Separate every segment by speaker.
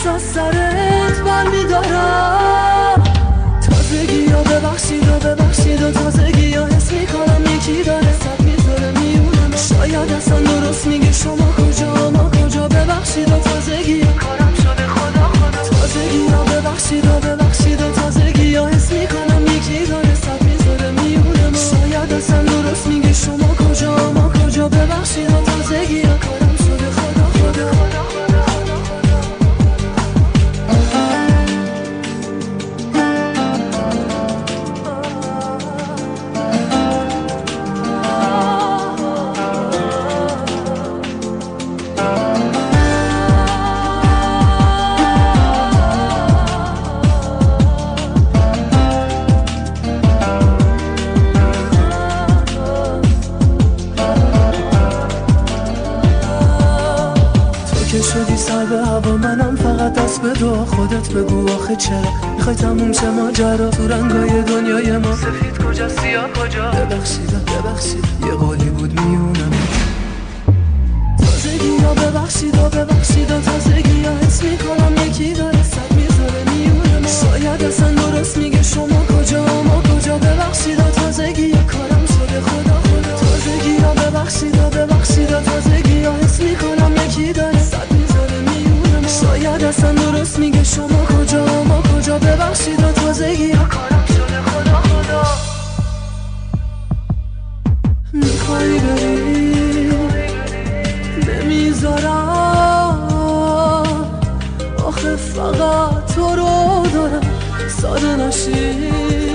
Speaker 1: از سرت برمیدارم. تازگی ها ببخشید و ببخشید و تازگی ها حس میکنم یکی داره صد میذاره میونم. شاید اصلا درست میگه شما کجا ما کجا. ببخشید و تازگی ها کارم شده خدا خدا. تازگی ها ببخشید و ببخشید و تازگی ها حس میکنم یکی داره صد میذاره میونم. شاید اصلا درست میگه شما کجا ما کجا. ببخشید و تازگی ها کارم شده خدا خدا. که شدی سر به هوا منم فقط دست به دعا. خودت بگو آخه چرا میخوای تموم شه ماجرا. تو رنگای دنیای ما سفید کجا سیاه کجا. ببخشید یه قولی بود میونم. تازگی ها ببخشید و ببخشید و تازگی ها حس میکنم یکی داره صد میذاره میونم. شاید اصلا درست میگه شما کجا ما کجا. ببخشید و تازگی ها کارم شده خدا خدا. تازگی ها ببخشید و ببخشید و تازگی ها حس میکنم یکی داره صد میذاره میونم. شاید اصلا درست میگه شما کجا ما کجا. ببخشید و تازگی ها کارم شده خدا خدا. میخوای بری نمیذارم آخه فقط تو رو دارم. ساده نشی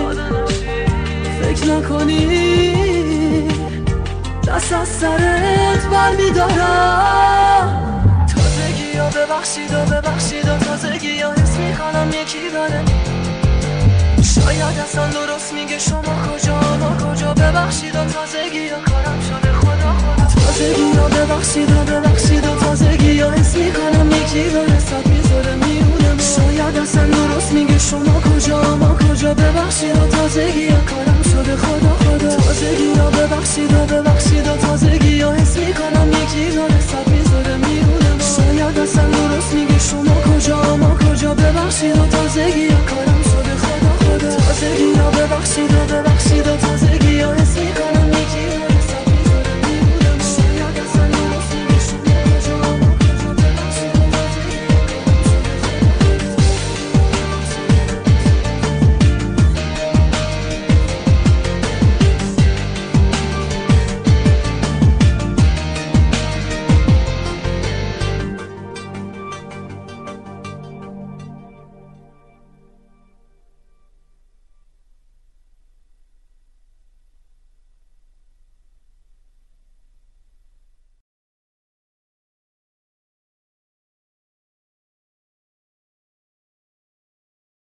Speaker 1: فکر نکنی دست از سرت برمیدارم. تازگی ها ببخشید و ببخشید و تازگی ها حس میکنم یکی داره. شاید اصلا درست میگه شما کجا ما کجا. ببخشید و تازگی ها کارم شده خدا خدا. تازگی ها ببخشید و ببخشید و تازگی ها حس میکنم یکی داره صد میذاره میونم. شاید اصلا درست میگه شما کجا ما کجا. ببخشید و تازگی ها کارم شده خدا خدا. تازگی ها ببخشید و ببخشید و تازگی ها حس میکنم یکی داره صد میذاره میونم. شاید اصلا درست میگه شما کجا ما کجا. ببخشید و تازگی ها